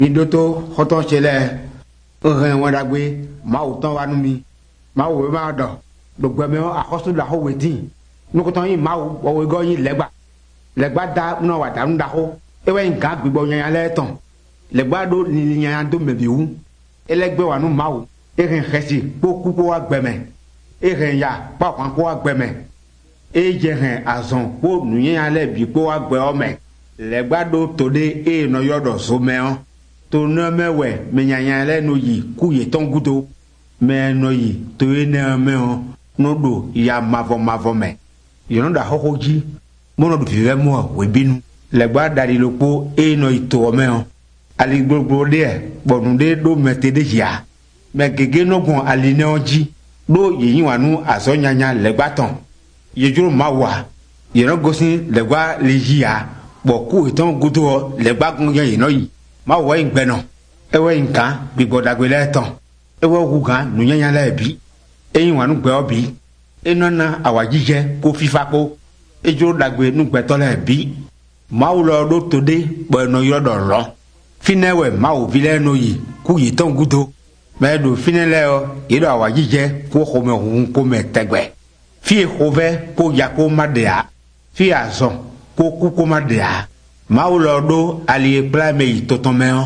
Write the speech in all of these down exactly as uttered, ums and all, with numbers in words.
Midoto hoton chele ren wadagbe ma utan wanu mi ma wo ma do gbogbo me akosu la ho wedin nukotan yin ma wo we go yin legba legba da no wa da nda ho ewe nkan gbigbo yan le tan legba do ni yan do me bi wu elegbe wanu ma wo erin khesi poku ko wa gbeme erin ya pa kan ko wa gbeme e je ren azon po nu yan le bi ko wa gbe o me legba do tode e no yodo so me on to no mewe me nyanyan le no yi ku ye ton gudo me no yi to e na me on no do ya mavo mavo me you know da hohoji mo no bi re mo we binu legba dari lopo e no ito me on ali gbogbo de bonu de do mete de ya me gege no gun ali ne oji do yin wanu aso nyanyan legba ton ye juro ma wa ye no gosin legba le yi ya bo ku e ton gudo legba gun yan no yi ma wo ingbeno ewe nkan gbigbo dagbe le tan ewe ogugan nu yanyan le bi eyin wanu gbe obi enona awajije ko fifapo ejo dagbe nu gbe to le bi ma wo lo do tode bo no yodo ro finewe ma wo vile no yi ku yi ton gudo me do finele o yedo awajije ko ko me hun ko me tegbe fi hove ko yako madea fi azon ko ku ko madea Maulordo ali plame itotomeo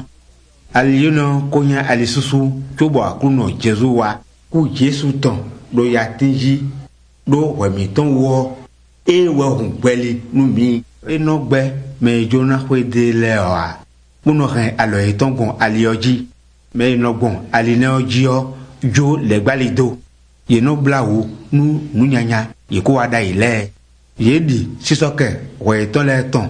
ali no konya ali susu chobo akuno Jesu wa ku Jesu ton do ya tinji do wemi ton wo e wo hun gbeli nu mi e no gbe me jona kwe de le wa muno ren alo e ton gon ali oji me no gon ali ne oji o jo le gbalido ye no blawo nu nu nyanya ye ko ada ile ye di sisoke we ton le ton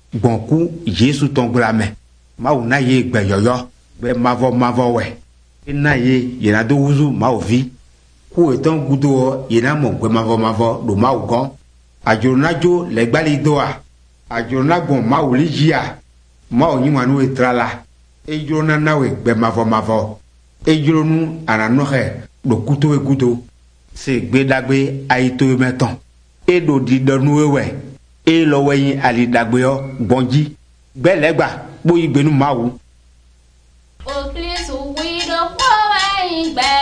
bonku Jesu ton glame ma una ye gbe yoyo be mavo mavo we ina ye ye na do wuzu ma ovi ku eton gudo ye na mo gbe mavo mavo do ma ugon ajonajo le gbali doa ajonagbon ma olijia ma oyin wanu etrala ejona nawe gbe mavo mavo ejonu anano he do kuto e gudo se gbe dagbe aito meton e do di donu wewe e lo weyin ali dagbe o gbonji belegba bo igbenu mawu o please we do for weyin gbe